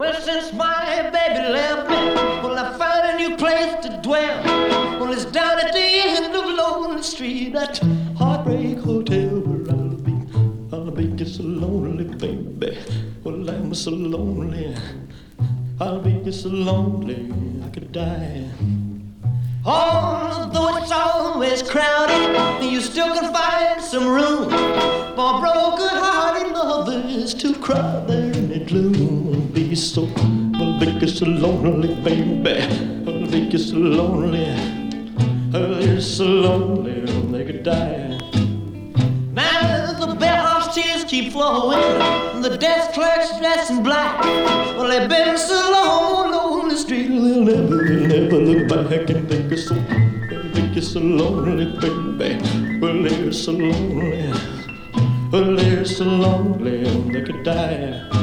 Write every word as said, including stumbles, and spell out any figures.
Well, since my baby left me, well, I found a new place to dwell. Well, it's down at the end of Lonely Street, that Heartbreak Hotel where I'll be. I'll be just so lonely, baby. Well, I'm so lonely. I'll be just so lonely I could die. Although it's always crowded, you still can find some room for broken-hearted lovers to cry there in the gloom. Be so, I'll be just so lonely, baby. I'll be just so lonely. I'll be just so lonely they could die. Now the bellhop's tears keep flowing, the desk clerk's dressed in black. Well, they've been so long on the street, they'll never, they'll never look back and think it's so, they'll think it's so lonely, baby. Well, they're so lonely, well, they're so lonely they could die.